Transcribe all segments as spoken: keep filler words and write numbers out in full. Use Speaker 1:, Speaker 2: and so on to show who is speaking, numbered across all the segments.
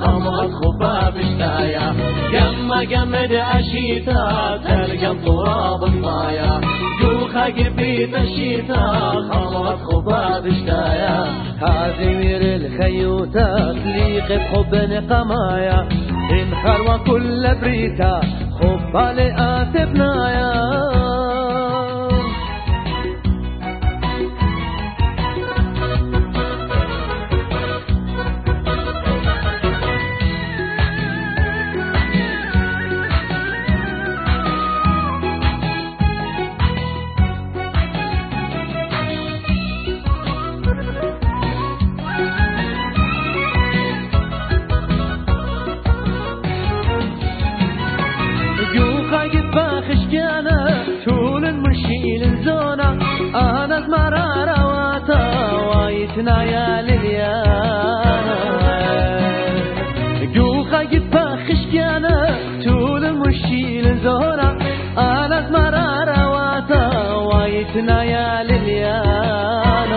Speaker 1: خمرة خباب اشتايا يما جمد أشيتا تلقى تراب الطايا جوخة قبيت الشيتا خمرة خباب اشتايا
Speaker 2: هازمير الخيوتا تليق بحب نقمايا انخر وكل بريتا خبا لآتبنايا طول المشيل الزونة أنا زمرارة واتا وايتنا يا لليانا جوخا جبا خشكيانا طول المشيل الزونة أنا زمرارة واتا وايتنا يا لليانا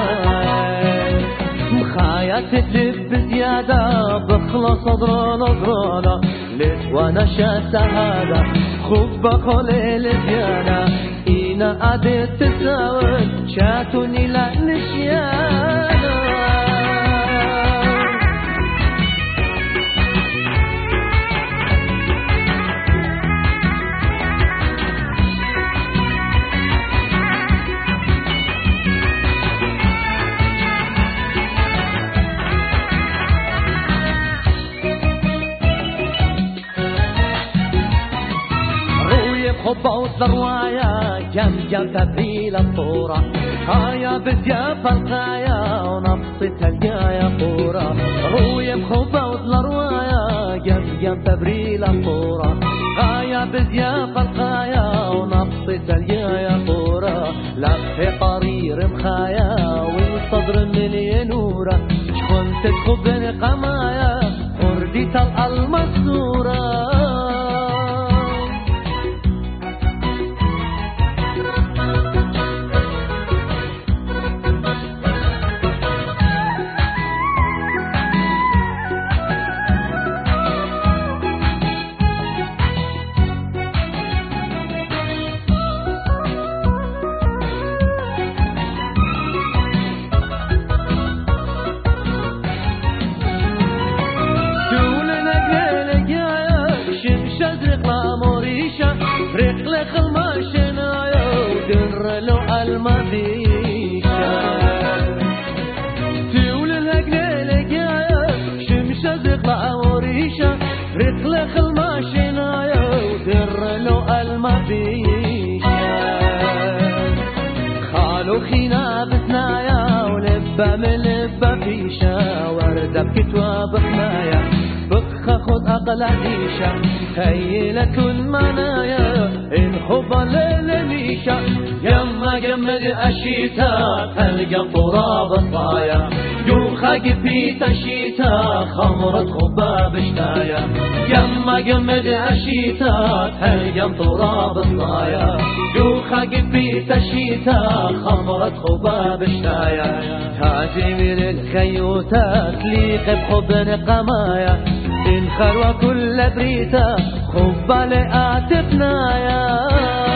Speaker 2: مخايا تتلف بزيادة بخلص صدرنا صدرنا ليت وانا شاسة هذا خب بخل الديانا إنا عدت تساوت شاتوني لنشيانا حب وضروايا جم جم تبريل الطورة هايا بزياف القايا ونفط تلقايا طورة روي بحب وضروايا جم جم تبريل الطورة هايا بزياف القايا ونفط تلقايا طورة لف قرير مخايا والصدر ملي نورة شكون تدخب نقمايا ورديت المصورة رقلق الماشنايا ودرلو المديشة تقول الهجلة جاية شمشة زقلة وريشة رقلق الماشنايا ودرلو المديشة خالو خينا بثنايا ولبا من لبا فيشة وردة بكتوى بخنايا بخ خد أقل عديشة خيلة المنايا الحب للميشة يما جمد أشيتا تلقى تراب الطايا جوخة قبيت الشيتا خمرة خباب اشتايا يما جمد أشيتا تلقى تراب الطايا جوخة قبيت الشيتا خمرة خباب اشتايا تاجمير الخيوتا تليق بحب نقمايا انخر وكل بريتا خب لآتبنايا